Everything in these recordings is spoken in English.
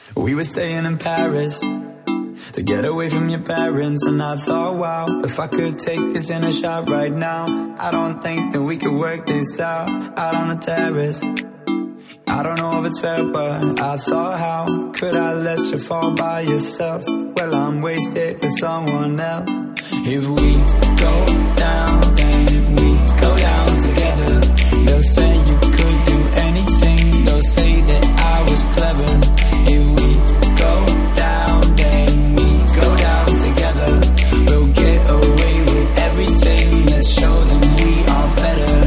We were staying in Paris to get away from your parents, and I thought, wow, if I could take this in a shot right now, I don't think that we could work this out on the terrace. I don't know if it's fair, but I thought, how could I let you fall by yourself? Well, I'm wasted with someone else. If we go down, then we go down together. They'll say you could do anything, they'll say that I was clever. If we go down, then we go down together. We'll get away with everything, let's show them we are better.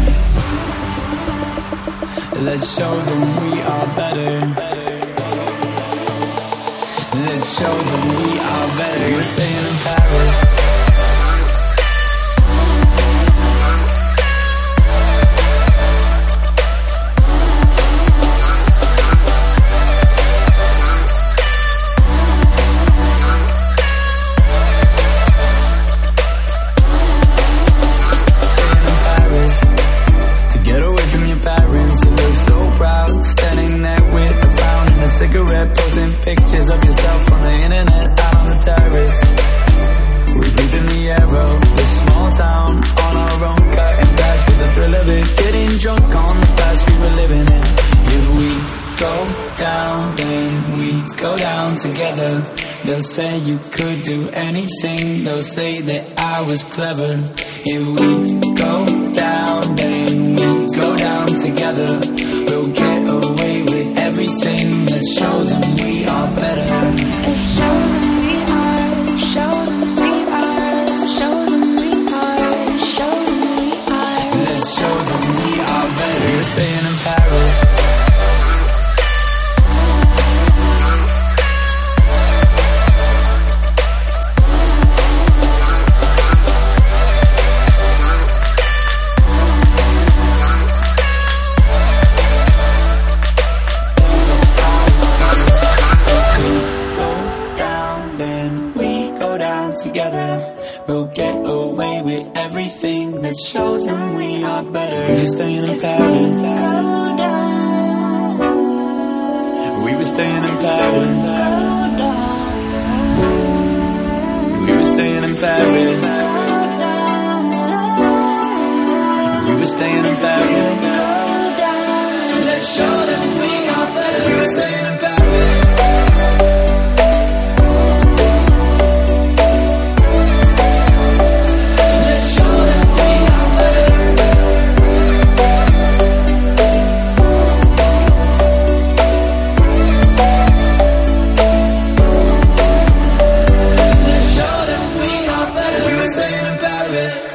Let's show them we are better. Let's show them we are better. We're staying in Paris. Cigarette, posting pictures of yourself on the internet, out on the terrace. We breathe in the air of this small town, on our own, cutting glass with the thrill of it, getting drunk on the past we were living in. If we go down, then we go down together. They'll say you could do anything, they'll say that I was clever. If we go down, then we go down together. We'll get away with everything, let's show them we are better. Let's show them we are, show them we are, show them we are, show them we are. Let's show them we are better. We're staying in Paris. Together, we'll get away with everything. Let's show them we are better. We were staying in Paris. We were staying in Paris. We were staying in Paris. We were staying in Paris. Let's show them we are better. We were staying in Paris. Paris.